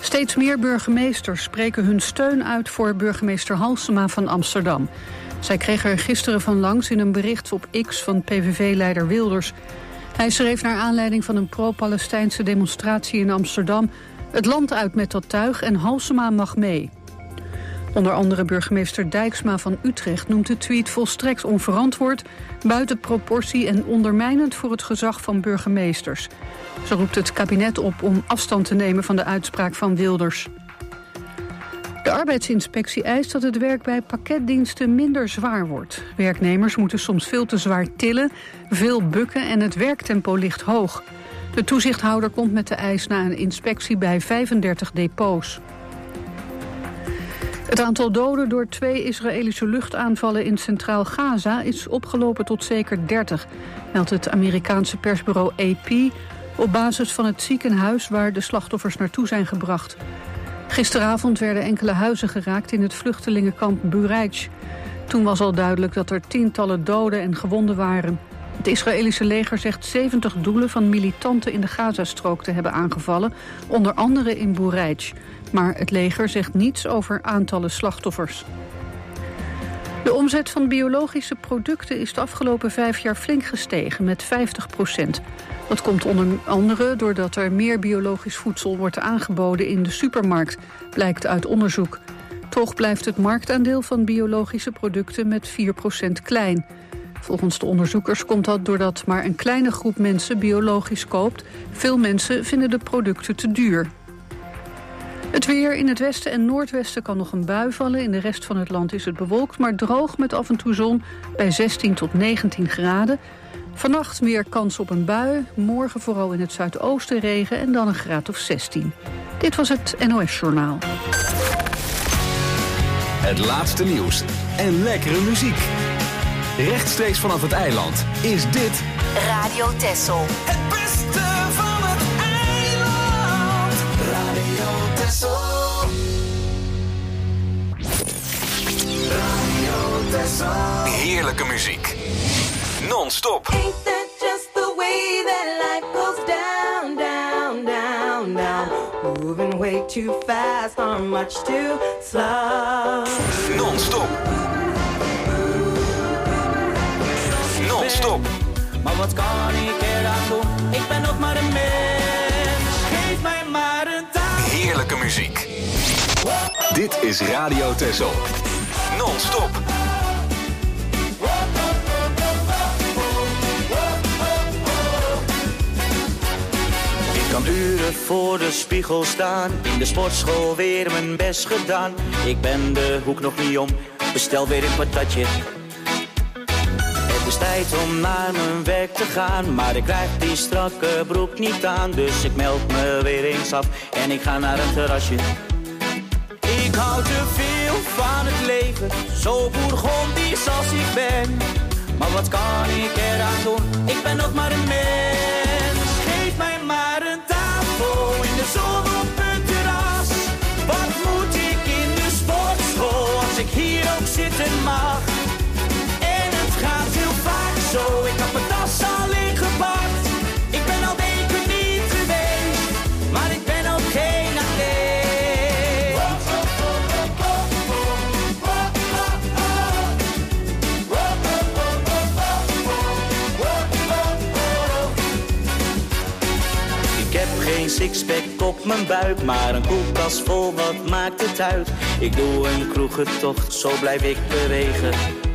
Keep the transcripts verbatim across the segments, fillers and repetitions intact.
Steeds meer burgemeesters spreken hun steun uit voor burgemeester Halsema van Amsterdam. Zij kreeg er gisteren van langs in een bericht op X van P V V-leider Wilders. Hij schreef naar aanleiding van een pro-Palestijnse demonstratie in Amsterdam: het land uit met dat tuig en Halsema mag mee. Onder andere burgemeester Dijksma van Utrecht noemt de tweet volstrekt onverantwoord, buiten proportie en ondermijnend voor het gezag van burgemeesters. Ze roept het kabinet op om afstand te nemen van de uitspraak van Wilders. De arbeidsinspectie eist dat het werk bij pakketdiensten minder zwaar wordt. Werknemers moeten soms veel te zwaar tillen, veel bukken en het werktempo ligt hoog. De toezichthouder komt met de eis na een inspectie bij vijfendertig depots. Het aantal doden door twee Israëlische luchtaanvallen in Centraal Gaza is opgelopen tot zeker dertig, meldt het Amerikaanse persbureau A P op basis van het ziekenhuis waar de slachtoffers naartoe zijn gebracht. Gisteravond werden enkele huizen geraakt in het vluchtelingenkamp Bureij. Toen was al duidelijk dat er tientallen doden en gewonden waren. Het Israëlische leger zegt zeventig doelen van militanten in de Gazastrook te hebben aangevallen, onder andere in Bureij. Maar het leger zegt niets over aantallen slachtoffers. De omzet van biologische producten is de afgelopen vijf jaar flink gestegen, met vijftig procent. Dat komt onder andere doordat er meer biologisch voedsel wordt aangeboden in de supermarkt, blijkt uit onderzoek. Toch blijft het marktaandeel van biologische producten met vier procent klein. Volgens de onderzoekers komt dat doordat maar een kleine groep mensen biologisch koopt. Veel mensen vinden de producten te duur. Het weer: in het westen en noordwesten kan nog een bui vallen. In de rest van het land is het bewolkt, maar droog met af en toe zon bij zestien tot negentien graden. Vannacht weer kans op een bui. Morgen vooral in het zuidoosten regen en dan een graad of zestien. Dit was het N O S-journaal. Het laatste nieuws en lekkere muziek. Rechtstreeks vanaf het eiland is dit Radio Texel. Het beste van het eiland. Radio Texel. Radio Texel. heerlijke muziek. Non-stop. Ain't that just the way that life goes down, down, down, down. Moving way too fast or much too slow. Non-stop. Non-stop. Maar wat kan ik eraan doen? Ik ben nog maar een mens. Geef mij maar een taal. Heerlijke muziek. Dit is Radio Texel. Non-stop. Ik kan uren voor de spiegel staan. In de sportschool weer mijn best gedaan. Ik ben de hoek nog niet om. Bestel weer een patatje. Het is tijd om naar mijn werk te gaan. Maar ik krijg die strakke broek niet aan. Dus ik meld me weer eens af. En ik ga naar een terrasje. Ik hou te veel van het leven. Zo bourgondisch als ik ben. Maar wat kan ik eraan doen? Ik ben nog maar een mens. Geef mij maar een tafel in de zon op een terras. Wat moet ik in de sportschool als ik hier ook zitten mag? En het gaat heel vaak zo. Ik heb mijn tas al ingepakt. Ik ben al weken niet geweest, maar ik ben ook geen atleet. Ik heb geen sixpack op mijn buik, maar een koelkast vol, wat maakt het uit? Ik doe een kroegentocht, zo blijf ik bewegen.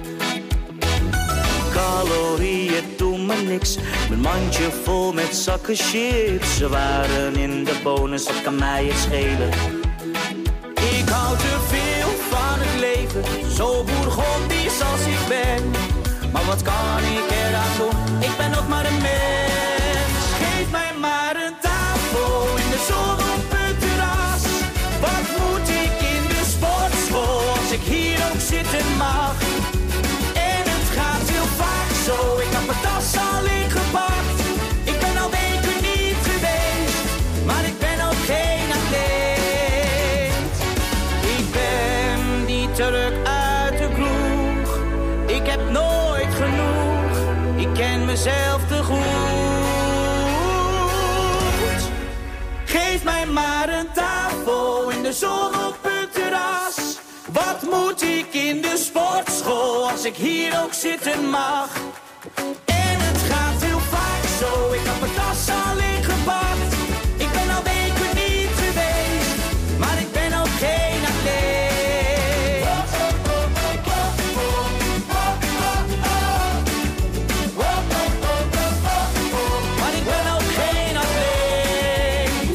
Calorieën doen me niks, mijn mandje vol met zakken chips. Ze waren in de bonus, wat kan mij het schelen? Ik hou te veel van het leven, zo bourgondisch als ik ben. Maar wat kan ik eraan doen? Ik ben nog maar een mens. Geef mij maar een tafel in de zon op een terras. Wat moet ik in de sportschool als ik hier ook zitten mag? En het gaat heel vaak zo. Ik heb mijn tas al ingepakt. Ik ben al weken niet geweest, maar ik ben ook geen atleet. Ik ben die Turk uit de kroeg. Ik heb nooit genoeg. Ik ken mezelf te goed. Geef mij maar een tafel de zon op het terras. Wat moet ik in de sportschool als ik hier ook zitten mag? En het gaat heel vaak zo, ik heb mijn tas al ingepakt. Ik ben al weken niet geweest, maar ik ben ook geen atleet. Maar ik ben ook geen atleet.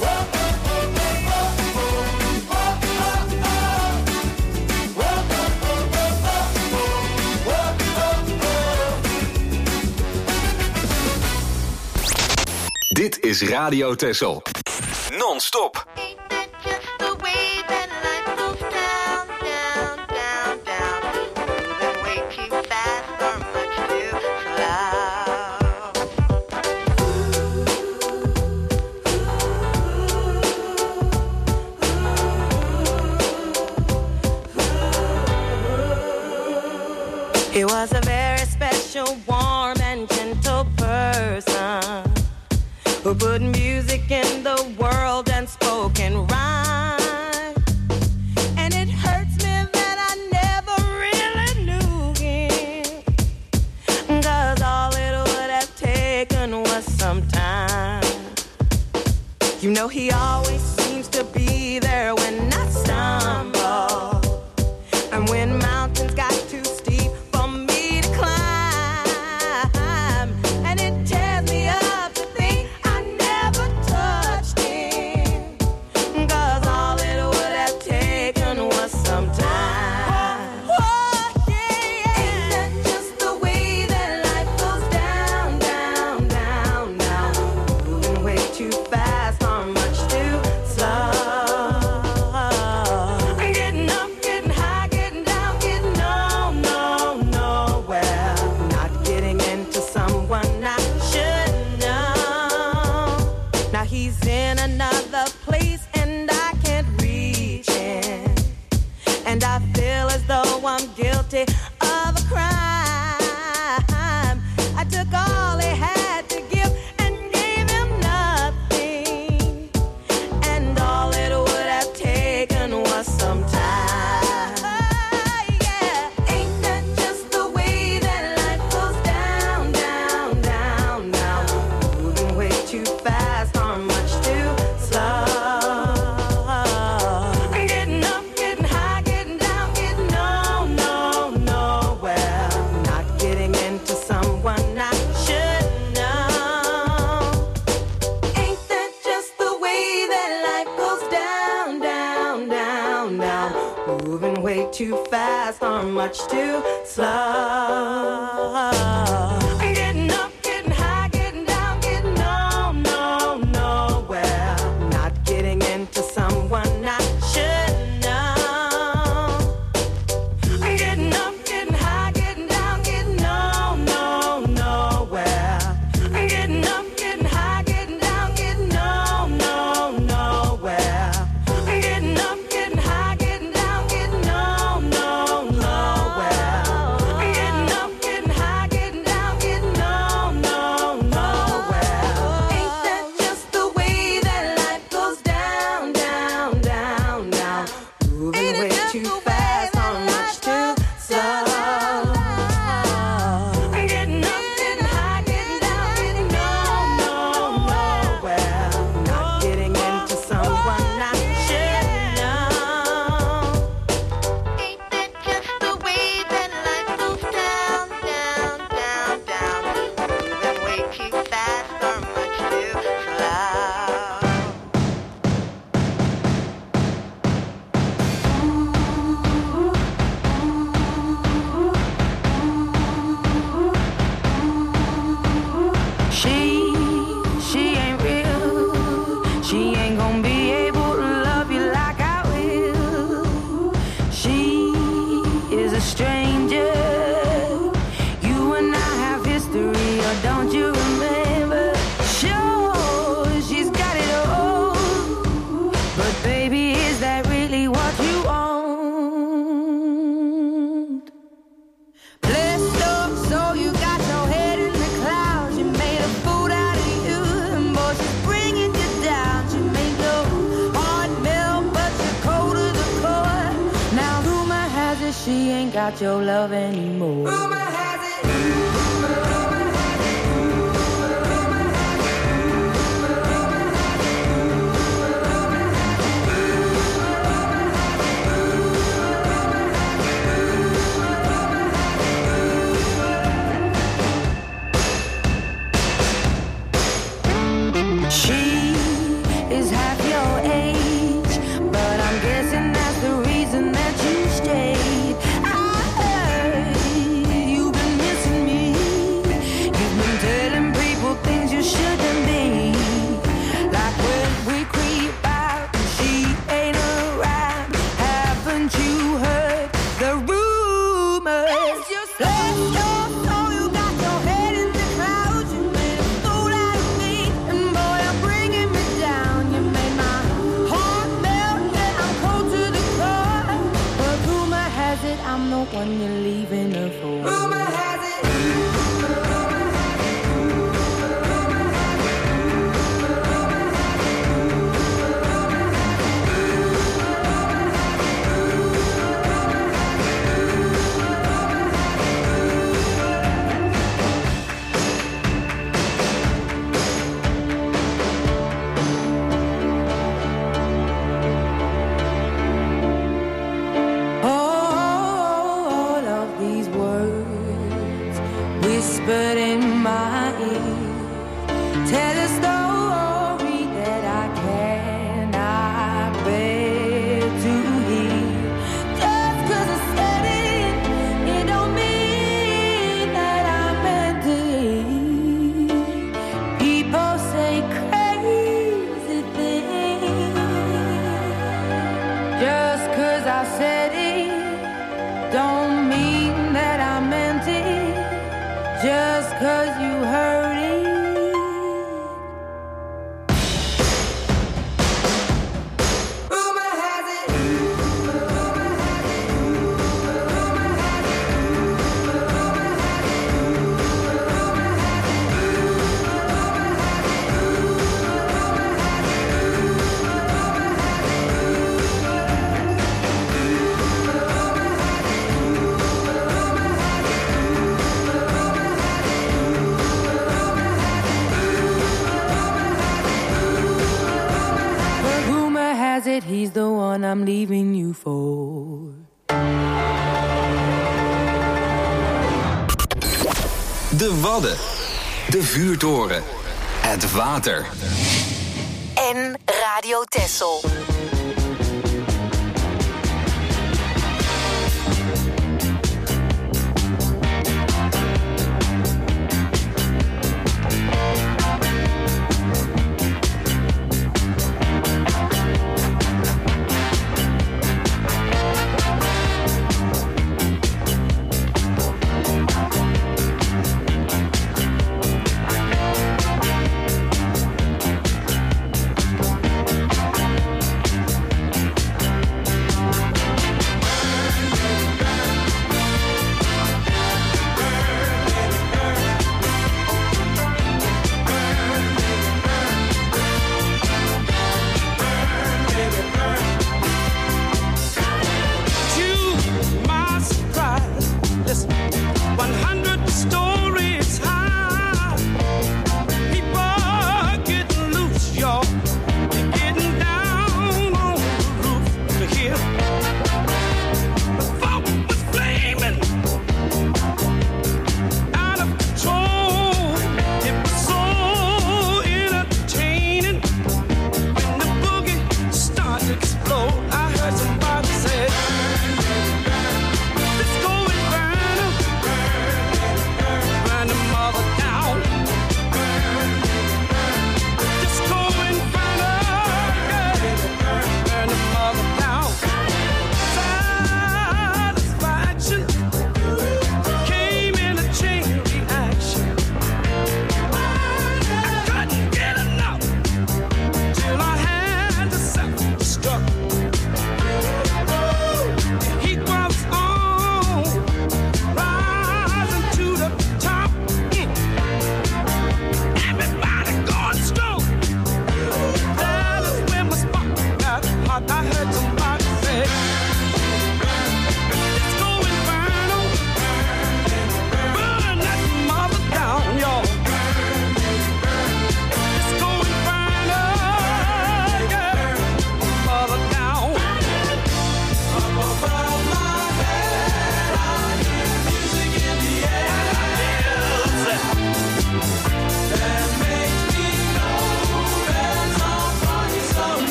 Dit is Radio Texel. Non-stop. Ain't that just the way that life goes down, down, down, down? Moving way too fast for much too slow. He was a very special, warm and gentle person who put music in the world and spoke in rhyme. And it hurts me that I never really knew him, 'cause all it would have taken was some time. You know he always seems to be there when I stumble, and when mountains got too steep for me to climb, and it tears me up. Guilty of a crime. I took all he had to give and gave him nothing, and all it would have taken was some time. Oh, yeah. Ain't that just the way that life goes down, down, down, down? Moving way too fast or much too slow. Too fast or much too slow. Getting up, getting high, getting down, getting no, no, nowhere. Not getting into someone I should know. Getting up, getting high, getting down, getting no, no, nowhere. Getting up, getting high, getting down, getting no, no, nowhere. Getting up, getting high, getting down, getting no. Cold without your love anymore. Rumor has it. She is half your age, but I'm guessing that's the reason that you stayed. I heard you've been missing me. You've been telling people things you shouldn't be. Like when we creep out and she ain't around. Haven't you heard the rumors? It's just let your soul, you got your head in the clouds. You made a fool out of me, and boy, I'm bringing me down. You made my heart melt, and I'm cold to the core. But rumor has it I'm the one you're leaving her for. Rumor has it. All of these words whispered in my ear tell a story that I cannot bear to hear. Just 'cause I said it, it don't mean that I meant it. People say crazy things. Just 'cause I said it don't mean that I meant it. Just 'cause you heard it. Rumor has it. But rumor has it he's the one I'm leaving you for. De Wadden. De Vuurtoren. Het water. En Radio Texel.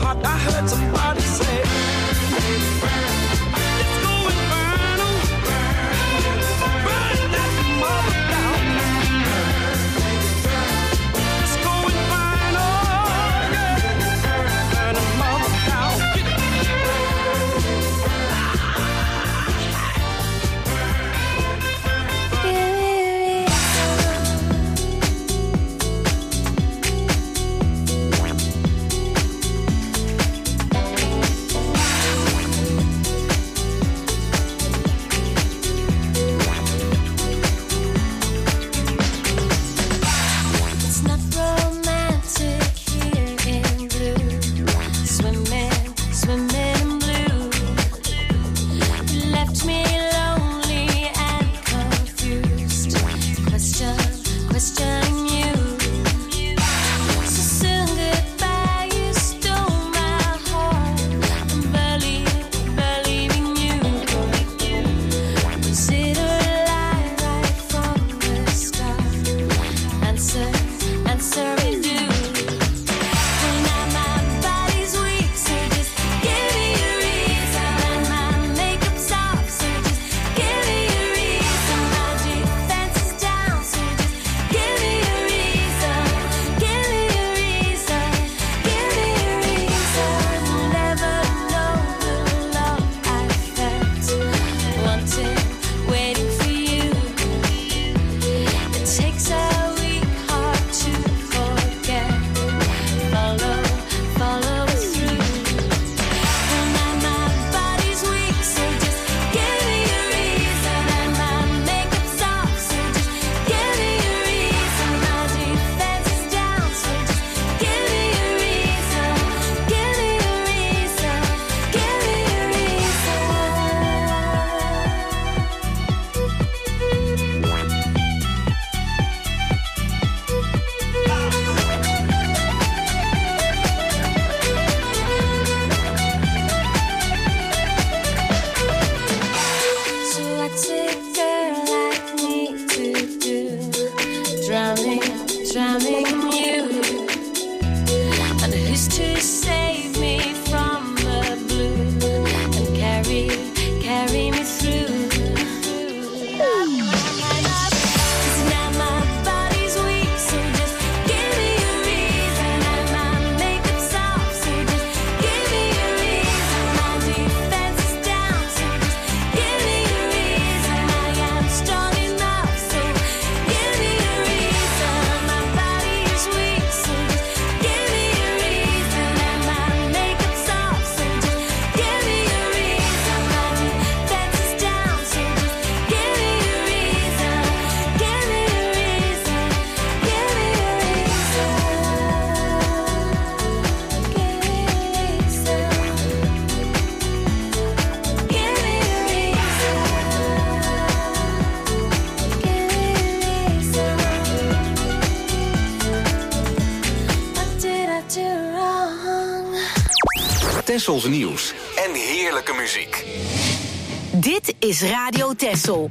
heart. I heard somebody say, let's go and burn 'em. Burn that mother down. Let's go and burn 'em, yeah. Burn the mother down. Get it. It's not romantic here in blue. Swimming, swimming in blue. You left me lonely and confused. Question, questioning you. So soon goodbye, you stole my heart. I'm believe, believing you. Was it a lie right from the start? Answer, answer me do. Well, now my body's weak, so just give me a reason. And my makeup's off, so just give me a reason. My defense is down, so just give me a reason. Give me a reason. Give me a reason. Never know the love I felt. Wanting, waiting for you. It takes a weak heart to forget. Follow, follow through. Well, now my body's weak, so just give me a reason. And my makeup's off, so just give me a reason. My defense is down, so just give me a reason. Give me a reason. Give me a reason. So what's a girl like me to do? Drowning, drowning in you. And who's to save me from the blue and carry, carry me through? 'Cause now my body's weak, so just give me a reason. And my makeup's off, so just give me a reason. My defense is down, so just give me a reason. I am strong enough, so give me a reason. My body is weak, so just give me a reason. And my makeup's off, so just give me a reason. My defense is down, so just give me a reason. Give me a reason. Give me a reason. Give me a reason. Give me a reason. What did I do wrong? Tessels nieuws en heerlijke muziek. Dit is Radio Tessel.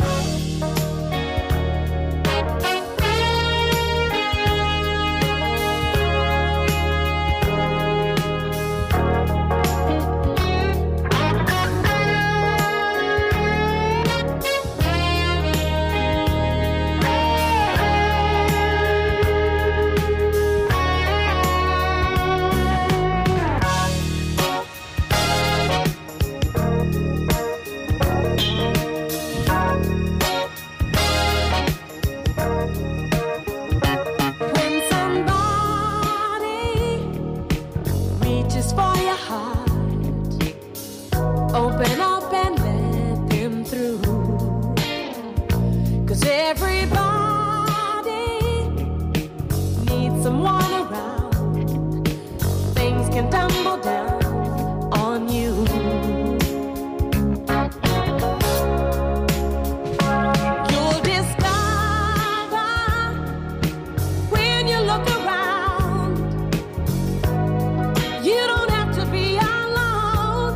When somebody reaches for your heart, open up and let them through. 'Cause everybody needs someone around. Things can tumble down on you. You'll discover when you look around, you don't have to be alone.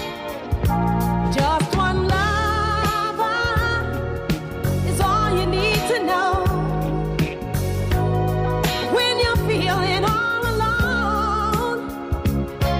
Just one lover is all you need to know. When you're feeling all alone,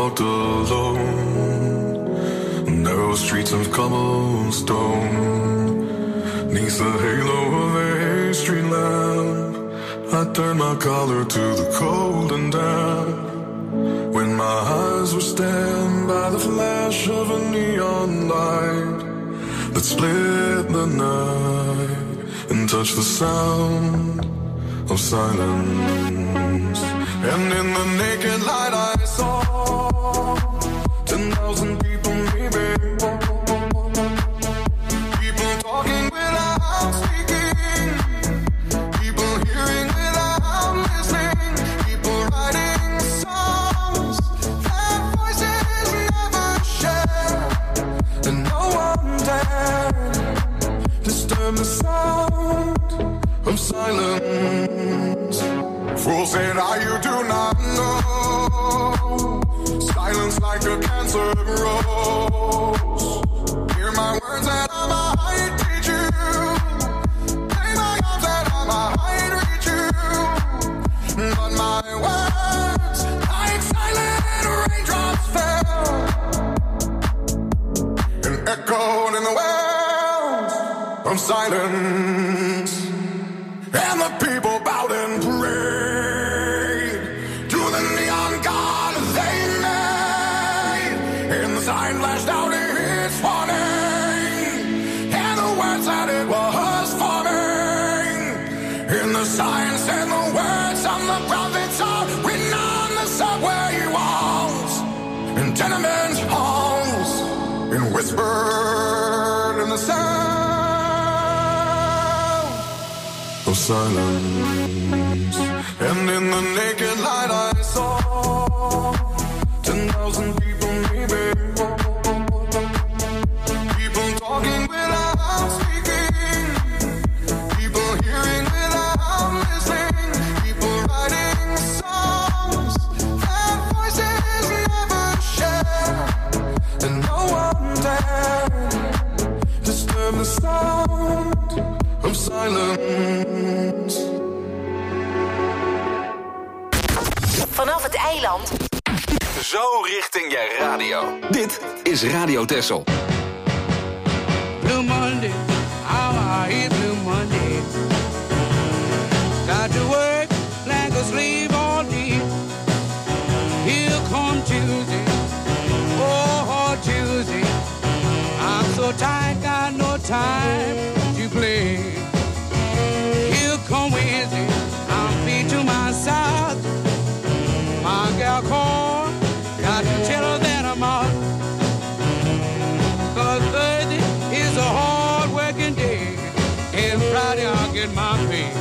walked alone, narrow streets of cobblestone, neath the halo of a street lamp, I turned my collar to the cold and damp. When my eyes were stabbed by the flash of a neon light that split the night and touched the sound of silence. And in the naked light I saw ten thousand people maybe, people talking without speaking, people hearing without listening, people writing songs that voices never share, and no one dared disturb the sound of silence. Fools said, "Ah, you do not know. Silence like a cancer grows. Hear my words that I might teach you. Play my arms that I might reach you. But my words, like silent raindrops, fell and echoed in the wells of silence. And the people bowed and prayed to the neon god they made. And the sign flashed out its warning, and the words that it was forming. And the sign said the words of the prophets are written on the subway walls and tenement halls, and whispered in the sound of silence. And in the naked light I saw ten thousand people maybe, people talking without speaking, people hearing without listening, people writing songs that voices never share, and no one dared disturb the sound of silence. Vanaf het eiland. Zo richting je radio. Dit is Radio Texel. Blue Monday, how I hate Blue Monday. Got to work like a slave all day. Here come Tuesday, oh Tuesday. I'm so tired, got no time to play. Here come Wednesday, I'm feet to my side. My gal called, got to tell her that I'm out. Cause Thursday is a hard working day, and Friday I'll get my pay.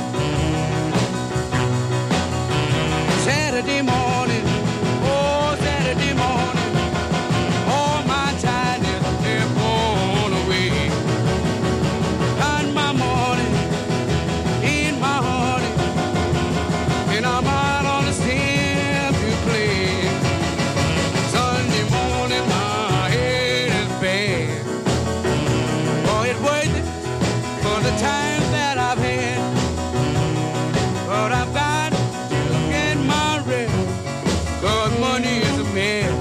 Saturday morning, oh Saturday morning, all my tiredness they're blown away. And my morning, in my honey, and I'm out on the stairs to play. Sunday morning, my head is bad. Oh, it's worth it for the time that I've had. But I've got to get my rest, cause money is a man.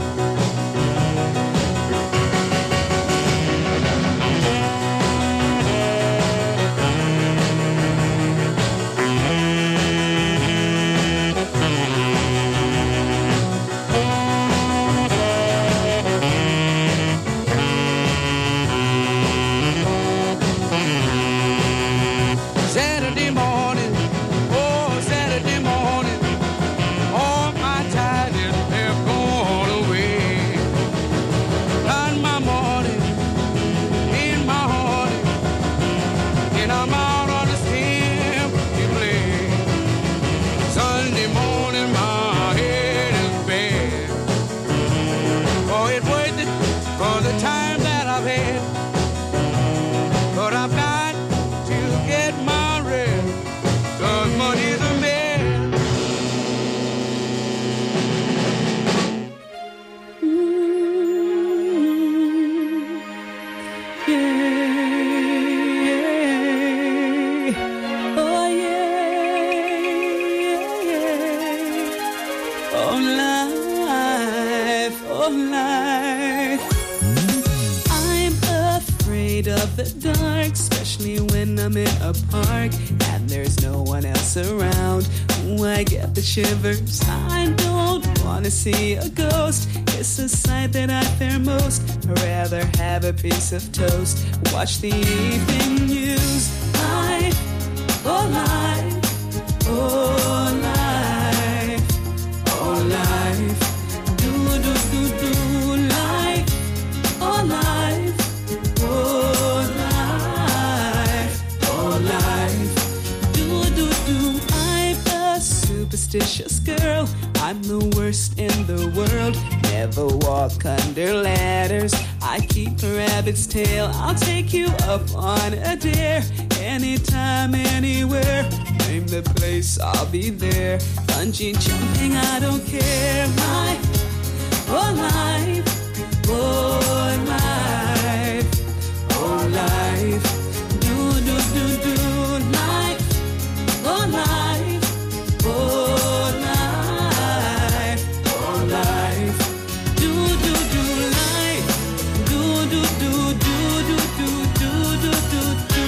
the dark, especially when I'm in a park and there's no one else around. Ooh, I get the shivers. I don't wanna see a ghost. It's a sight that I fear most. I'd rather have a piece of toast. Watch the evening news. Life, oh life, oh life, oh life. Do do do do life, oh life, oh life, oh life. Do do do. I'm a superstitious girl. I'm the worst in the world. Never walk under ladders. I keep a rabbit's tail. I'll take you up on a dare. Anytime, anywhere. Name the place, I'll be there. Bungee jumping, I don't care. My oh life, oh life, oh life. Do do do do life, oh life, oh life, oh life. Do do do life, do do do do do do do do do do.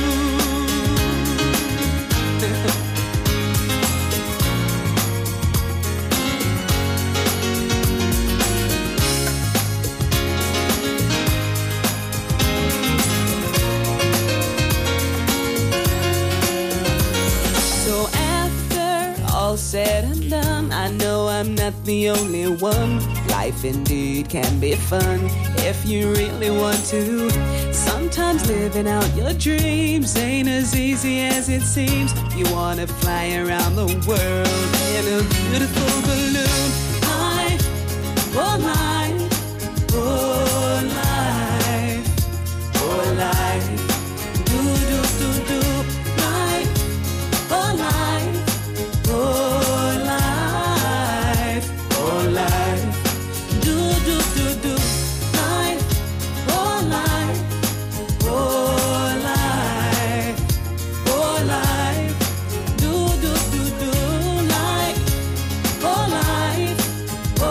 So after all said and done, I know I'm not the only one. Life indeed can be fun if you really want to. Sometimes living out your dreams ain't as easy as it seems. You wanna fly around the world in a beautiful balloon. Life, oh life, oh life, oh life. Do do do do life, oh life, oh life, oh life. Do do do do life, oh life, oh life, oh life. Do do do do life, oh life, oh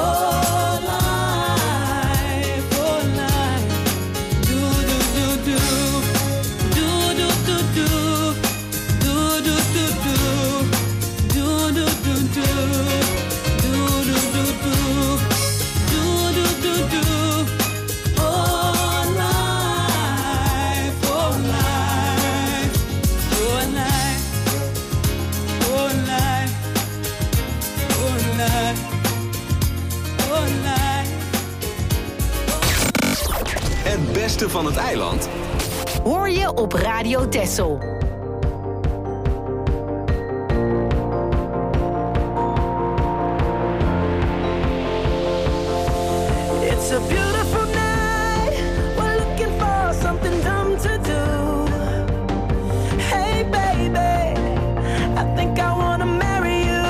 life, oh life. Do do do do, do do do do, do do do do, do do do do, do do do do. Do do do do, oh life, oh life, oh life, oh life, oh life, oh life. Het beste van het eiland. Hoor je op Radio Texel. It's a beautiful night. We're looking for something dumb to do. Hey, baby, I think I wanna marry you.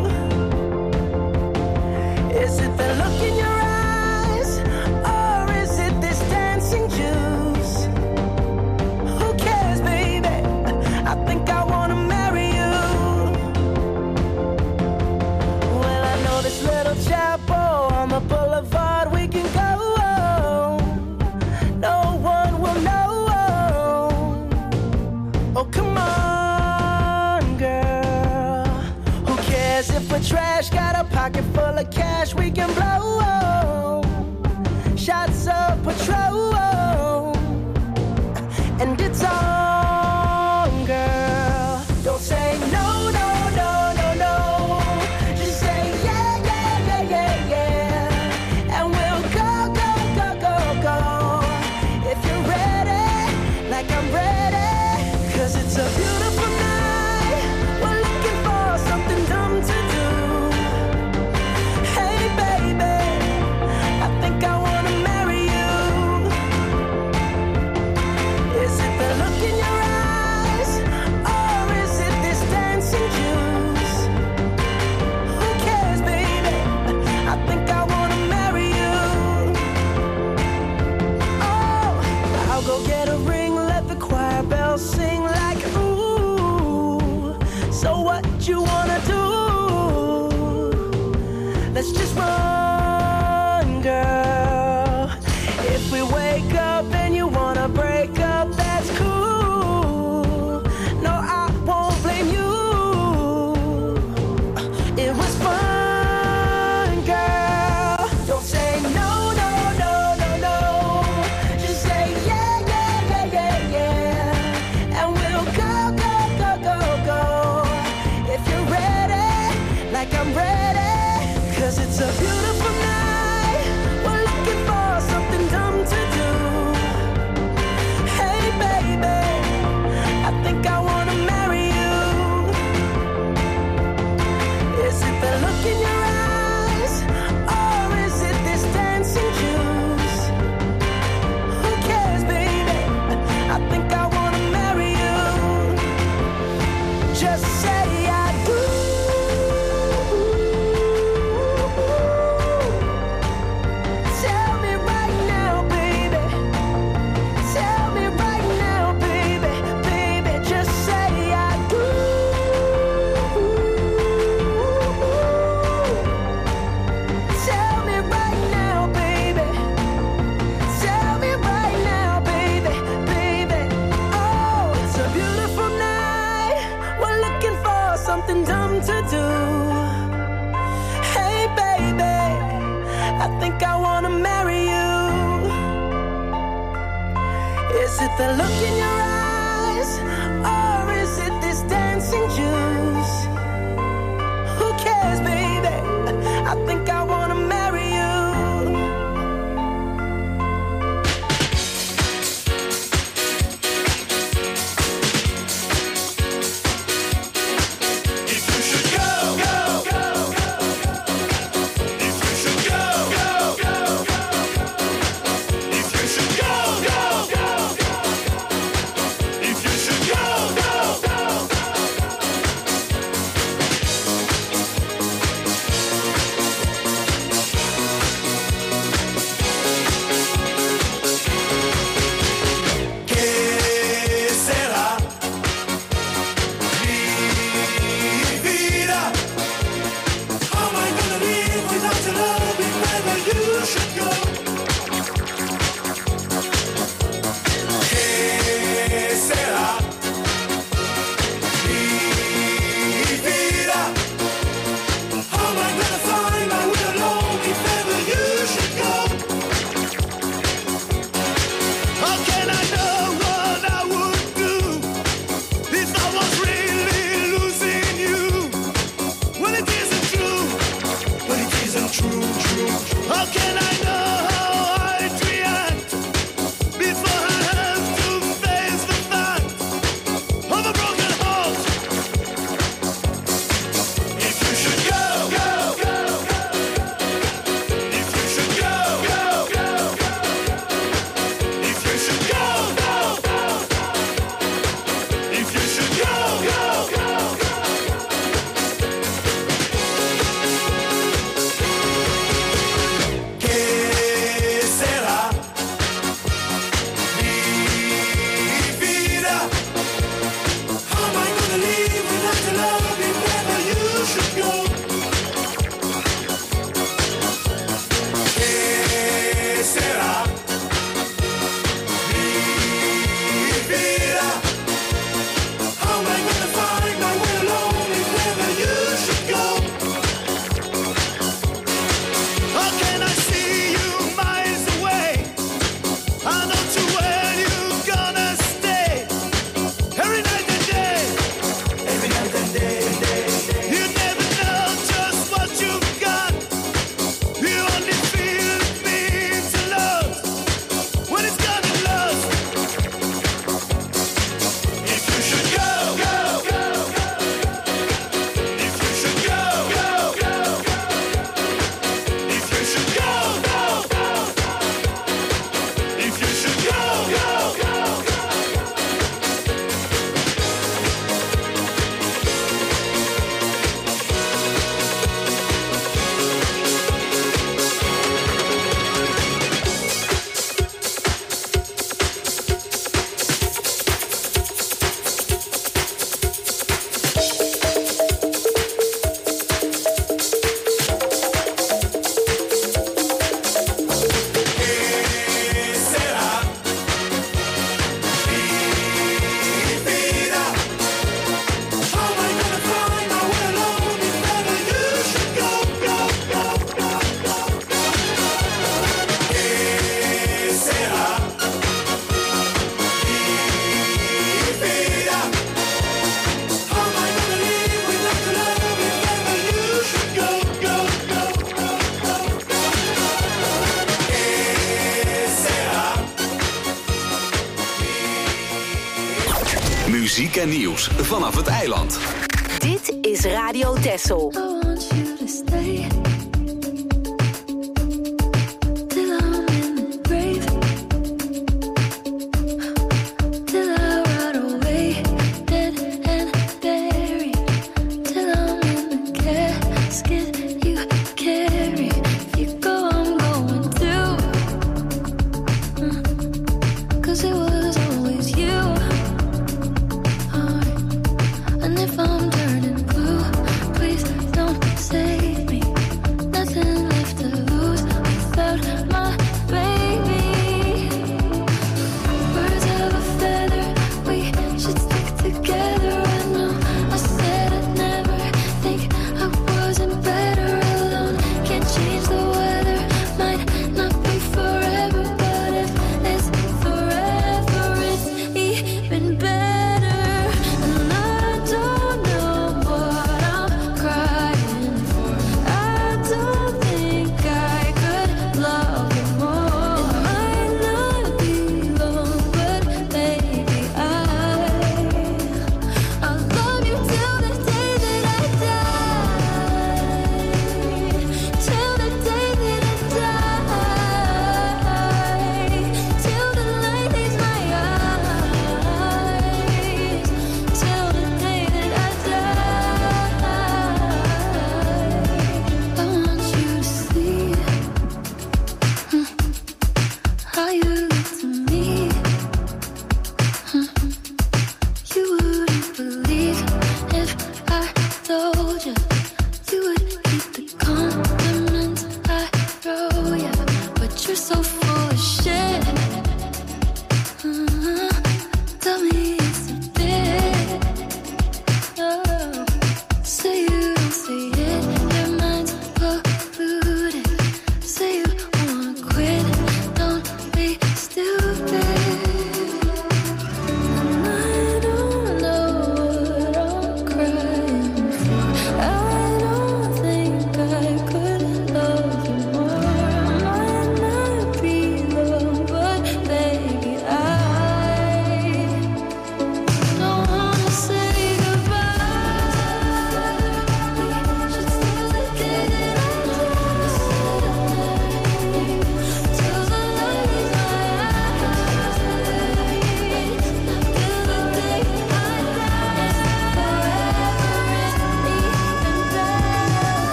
Is it the look in your eyes, or is it this dancing juice? Who cares, baby? I think I wanna marry you. Well, I know this little chapel on the boulevard we can go. No one will know. Oh, come on, girl. Who cares if we're trash? Got a pocket full of cash we can blow. Shots of Patrol. And it's on, girl. Don't say no, no, no, no, no. Just say yeah, yeah, yeah, yeah, yeah. And we'll go, go, go, go, go. If you're ready, like I'm ready. Cause it's a beautiful night. We're looking for something dumb to do. Hey, baby, I think I wanna marry you. Is it the look in your eyes, or is it this dancing juice? Who cares, baby? I think I wanna marry you. Oh, I'll go get a ring, let the choir bells sing like ooh. So what you wanna do? Let's just run, girl. If we wake up and you wanna break up, that's cool. something to do. Hey baby, I think I wanna marry you. Is it the look in your eyes, or is it this dancing juice? Who cares, baby? I think I wanna marry you. Muziek en nieuws vanaf het eiland. Dit is Radio Texel. And if I'm turning blue, please don't save me.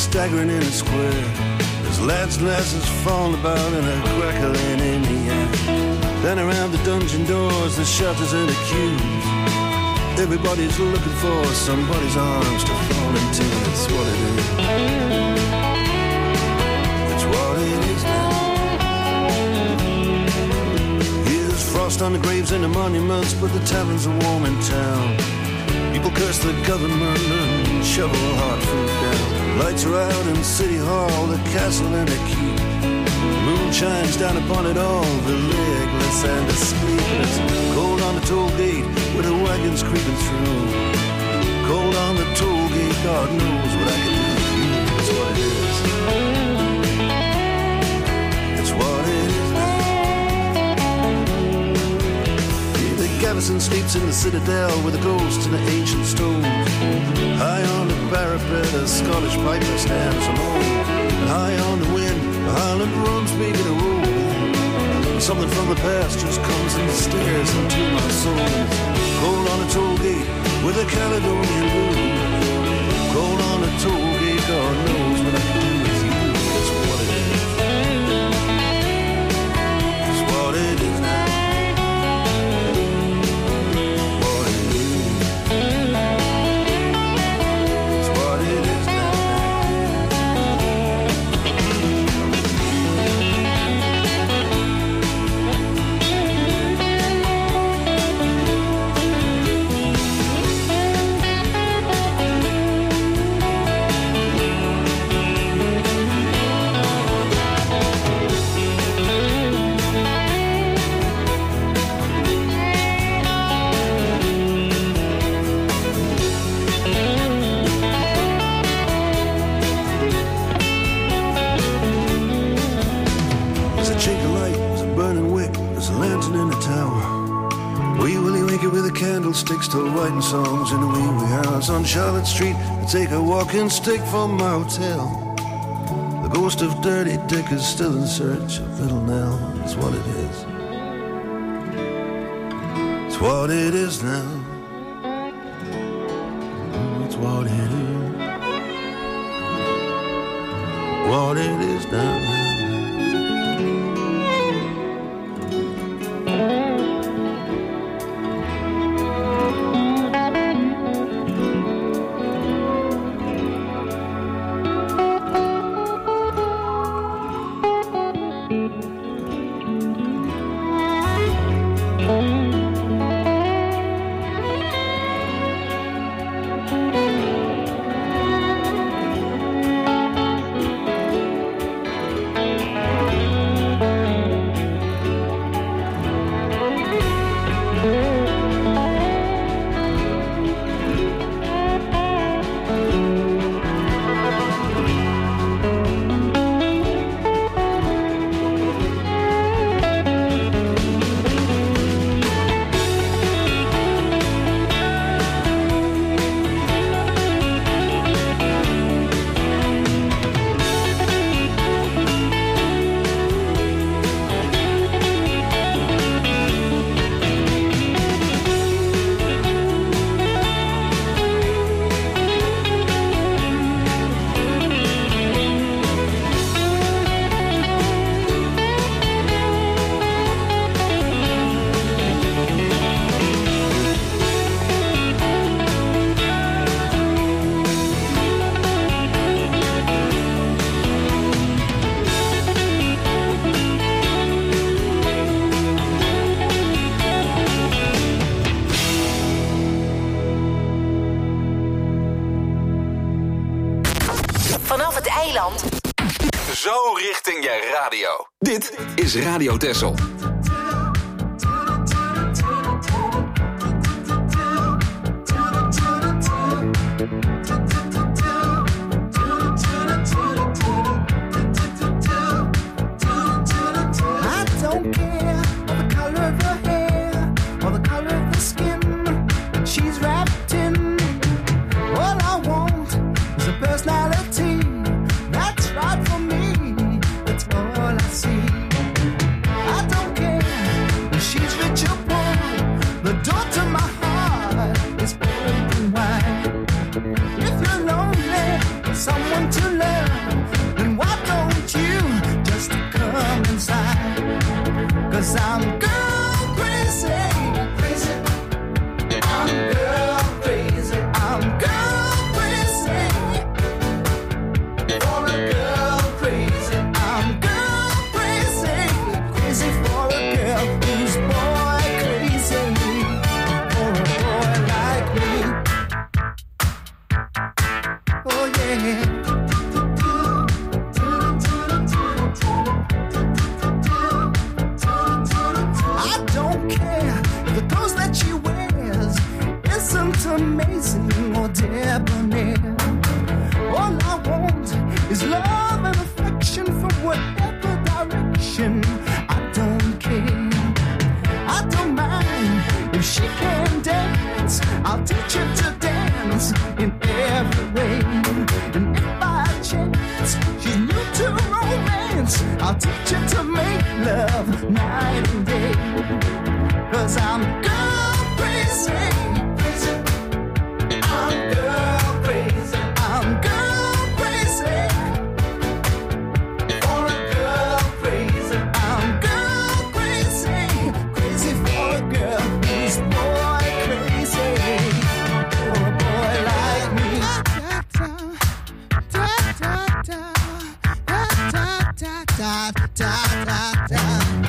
staggering in a square. There's lads and lasses falling about and a crackling in the air. Then around the dungeon doors, the shutters and the queues. Everybody's looking for somebody's arms to fall into. That's what it is. That's what it is now. Here's frost on the graves and the monuments, but the taverns are warm in town. People curse the government and shovel hard food down. Lights are out in City Hall, the castle and the keep. The moon shines down upon it all, the legless and the sleepless. Cold on the toll gate with the wagons creeping through. Cold on the toll gate, God knows what I can do for you. That's what it is. That's what it is now. Yeah, the garrison sleeps in the citadel with the ghosts and the ancient stones. High on the parapet, a Scottish piper stands alone. And high on the wind, the Highland drums making a roll. Something from the past just comes and stares into my soul. Cold on a toll gate with a Caledonian moon. Cold on a toll gate, God knows what I can do with you. That's what it is. That's what it is now. What it is. That's what it is now. Candlesticks still writing songs in the wee wee house on Charlotte Street. I take a walking stick from my hotel. The ghost of Dirty Dick is still in search of Little Nell. That's what it is. It's what it is now. It's what it is. What it is now. Zo richting je radio. Dit is Radio Texel. That's right for me. That's all I see. I don't care. dance. She's new to romance. I'll teach her to make love night and day. Cause I'm girl crazy. I'm girl crazy. I'm girl crazy. For a girl crazy. I'm girl crazy. Crazy for a girl who's boy crazy. For a boy like me. Da da da da da da da da da da.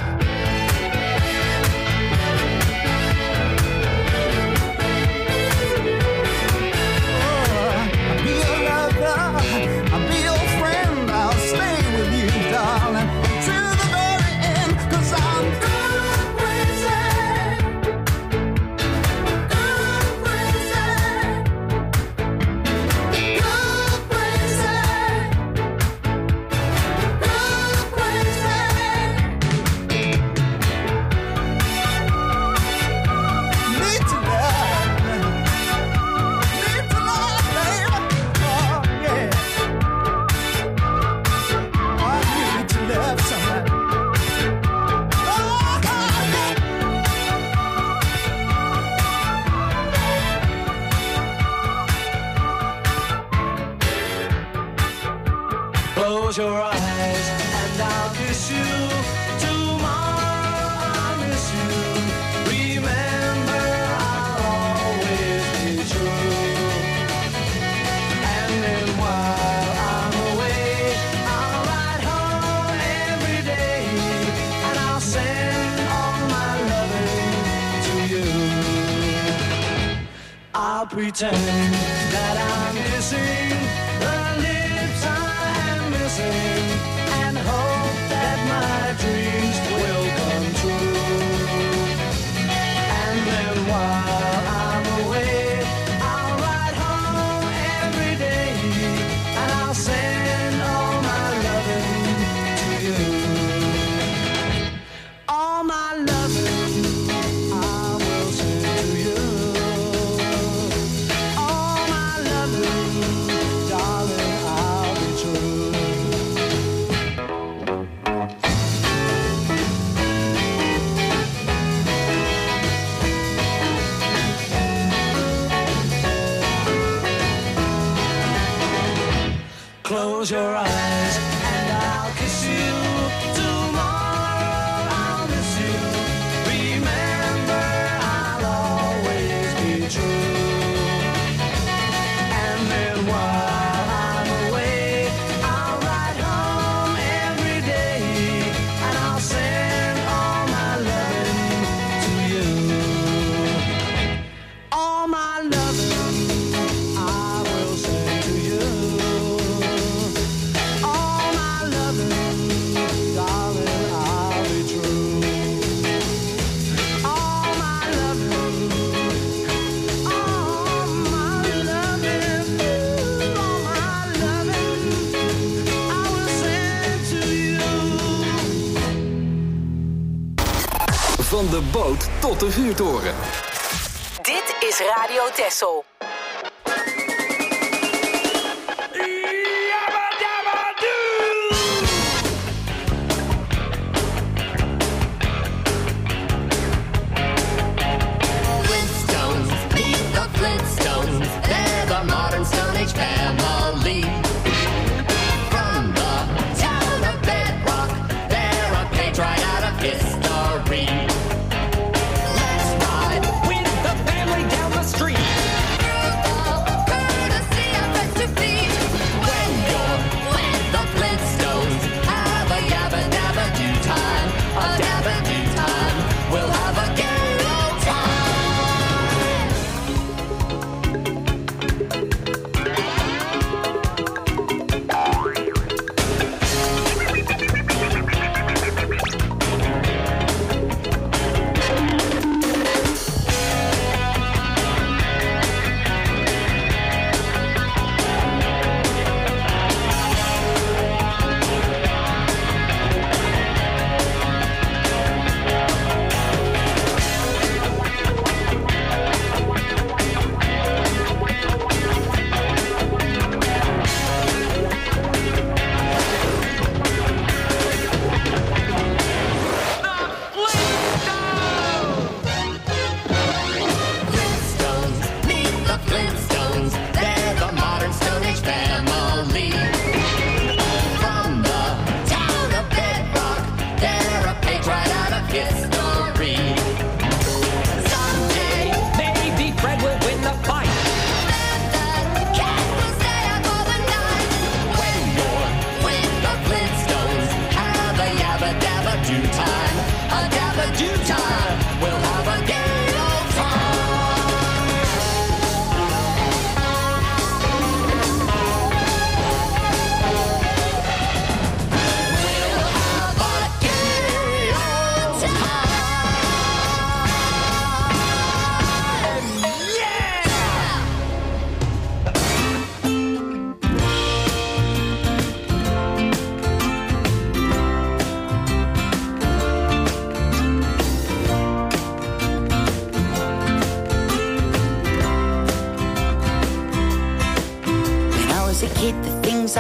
Close your eyes and I'll kiss you. Tomorrow I'll miss you. Remember, I'll always be true. And then while I'm away, I'll ride home every day. And I'll send all my loving to you. I'll pretend that I'm missing the lips I'm missing, and hope that my dreams will come true. And then while I'm away, I'll ride home every day, and I'll send all my loving to you. All my loving I will send to you. All my loving, darling, I'll be true. Close your eyes and I'll kiss you. Tomorrow I'll miss you. Remember, I'll always be true. And then while I'm away, I'll ride home every day, and I'll send all my loving to you. All my loving I will send to you. All my loving, darling, I'll be true. All my loving, all my loving, all my loving, I will send to you. Van de boot tot de vuurtoren. Dit is Radio Texel. Flintstones, meet the Flintstones. They're the modern Stone Age family. From the town of Bedrock, they're a page right out of history. Let's ride with the family down the street.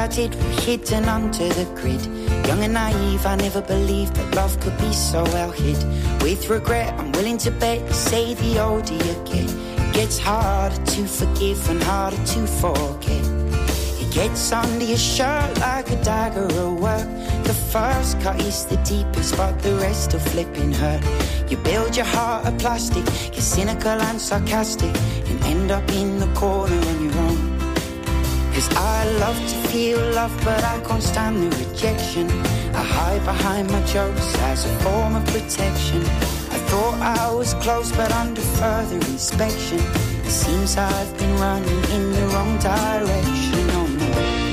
did were hidden under the grid. Young and naive, I never believed that love could be so well hid. With regret, I'm willing to bet, say the older you get, it gets harder to forgive and harder to forget. It gets under your shirt like a dagger at work. The first cut is the deepest, but the rest are flipping hurt. You build your heart of plastic, you're cynical and sarcastic, and end up in the corner on your own. Cause I love to feel love, but I can't stand the rejection. I hide behind my jokes as a form of protection. I thought I was close, but under further inspection, it seems I've been running in the wrong direction. Oh no.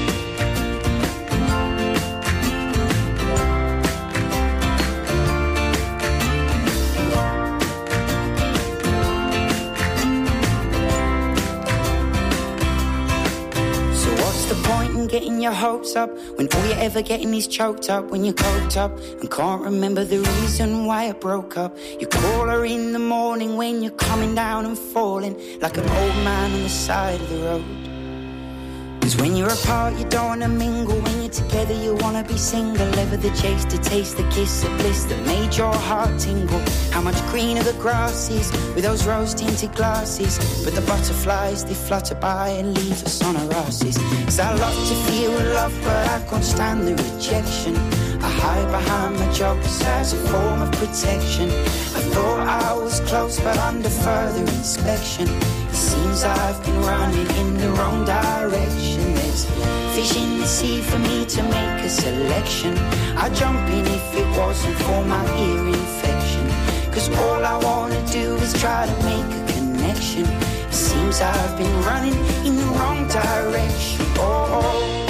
Getting your hopes up when all you're ever getting is choked up. When you're coked up and can't remember the reason why it broke up. You call her in the morning when you're coming down and falling like an old man on the side of the road. Cause when you're apart you don't wanna mingle. When you're together you wanna be single. Ever the chase to taste the kiss of bliss that made your heart tingle. How much greener the grass is with those rose-tinted glasses. But the butterflies, they flutter by and leave us on our asses. Cause I love to feel love, but I can't stand the rejection. I hide behind my jokes as a form of protection. I thought I was close, but under further inspection, it seems I've been running in the wrong direction. There's fish in the sea for me to make a selection. I'd jump in if it wasn't for my ear infection. Cause all I wanna do is try to make a connection. It seems I've been running in the wrong direction. Oh, oh.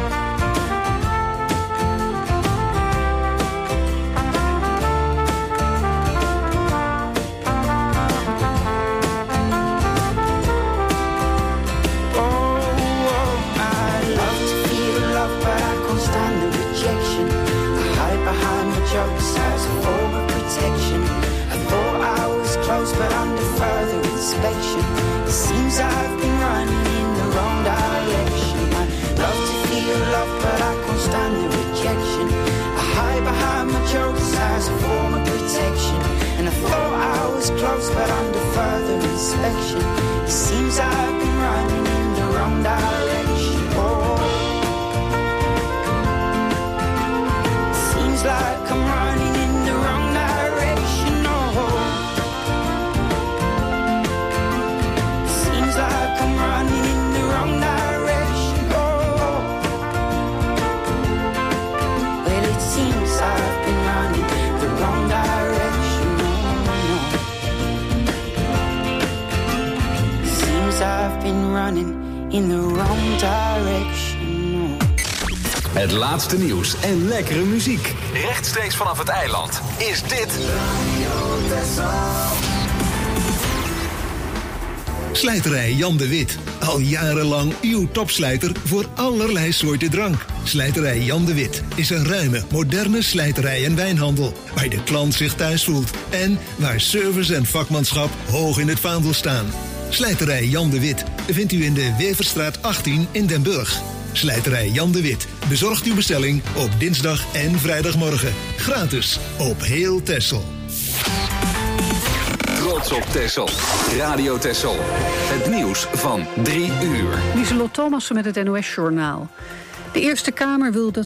Jokes as a form of protection. I thought I was close, but under further inspection, it seems I've been running in the wrong direction. I love to feel love, but I can't stand the rejection. I hide behind my jokes as a form of protection. And I thought I was close, but under further inspection, it seems I've been running in the wrong direction. Oh, seems like I'm running in the wrong direction. Oh, seems like I'm running in the wrong direction. Oh, well, it seems I've been running the wrong direction. Oh, seems I've been running in the wrong direction. Het laatste nieuws en lekkere muziek. Rechtstreeks vanaf het eiland is dit Slijterij Jan de Wit. Al jarenlang uw topslijter voor allerlei soorten drank. Slijterij Jan de Wit is een ruime, moderne slijterij en wijnhandel, waar de klant zich thuis voelt en waar service en vakmanschap hoog in het vaandel staan. Slijterij Jan de Wit vindt u in de Weverstraat achttien in Den Burg. Slijterij Jan de Wit bezorgt uw bestelling op dinsdag en vrijdagmorgen. Gratis op heel Texel. Trots op Texel. Radio Texel. Het nieuws van drie uur. Lieselot Thomassen met het N O S-journaal. De Eerste Kamer wil dat